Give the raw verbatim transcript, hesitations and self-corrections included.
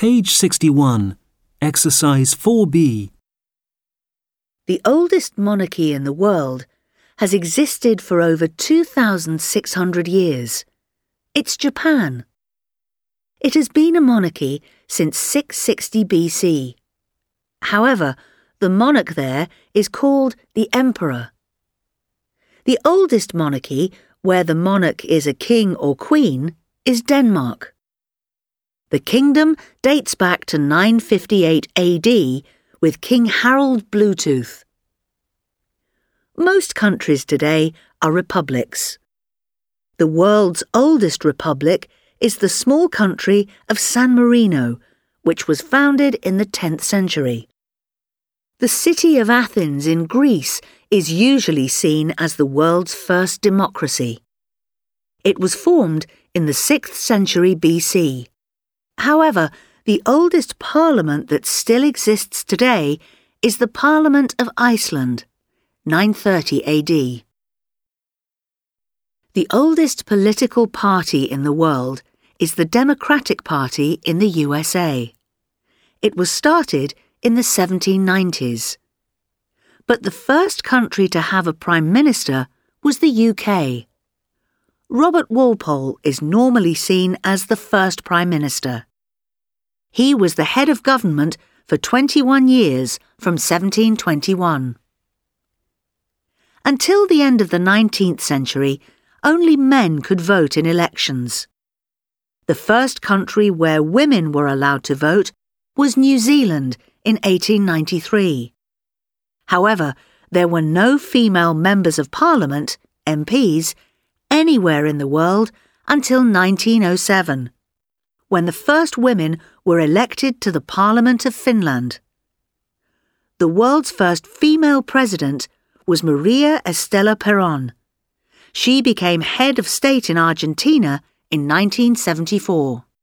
Page sixty-one, Exercise four B. The oldest monarchy in the world has existed for over two thousand six hundred years. It's Japan. It has been a monarchy since six sixty B C. However, the monarch there is called the emperor. The oldest monarchy, where the monarch is a king or queen, is Denmark. The kingdom dates back to nine fifty-eight A D with King Harold Bluetooth. Most countries today are republics. The world's oldest republic is the small country of San Marino, which was founded in the tenth century. The city of Athens in Greece is usually seen as the world's first democracy. It was formed in the sixth century B C. However, the oldest parliament that still exists today is the Parliament of Iceland, nine thirty A D. The oldest political party in the world is the Democratic Party in the U S A. It was started in the seventeen nineties. But the first country to have a prime minister was the U K. Robert Walpole is normally seen as the first prime minister. He was the head of government for twenty-one years from seventeen twenty-one. Until the end of the nineteenth century, only men could vote in elections. The first country where women were allowed to vote was New Zealand in eighteen ninety-three. However, there were no female members of Parliament, M Ps, anywhere in the world until nineteen oh seven, when the first women were elected to the Parliament of Finland. The world's first female president was Maria Estela Perón. She became head of state in Argentina in nineteen seventy-four.